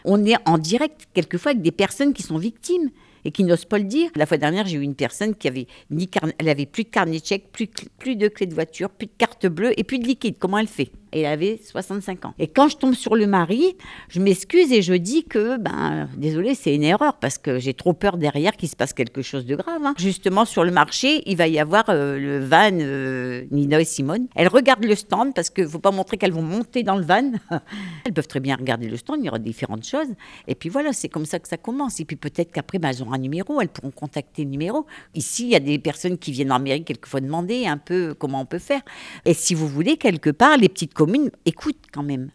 On est en direct quelquefois avec des personnes qui sont victimes et qui n'osent pas le dire. La fois dernière, j'ai eu une personne qui avait elle avait plus de carnet de chèques, plus de clé de voiture, plus de carte bleue et plus de liquide. Comment elle fait ? Et elle avait 65 ans. Et quand je tombe sur le mari, je m'excuse et je dis que, désolé, c'est une erreur parce que j'ai trop peur derrière qu'il se passe quelque chose de grave. Justement, sur le marché, il va y avoir le van Nina et Simone. Elles regardent le stand parce qu'il ne faut pas montrer qu'elles vont monter dans le van. Elles peuvent très bien regarder le stand, il y aura différentes choses. Et puis voilà, c'est comme ça que ça commence. Et puis peut-être qu'après, elles auront un numéro, elles pourront contacter le numéro. Ici, il y a des personnes qui viennent en mairie quelquefois demander un peu comment on peut faire. Et si vous voulez, quelque part, les petites communes écoutent quand même.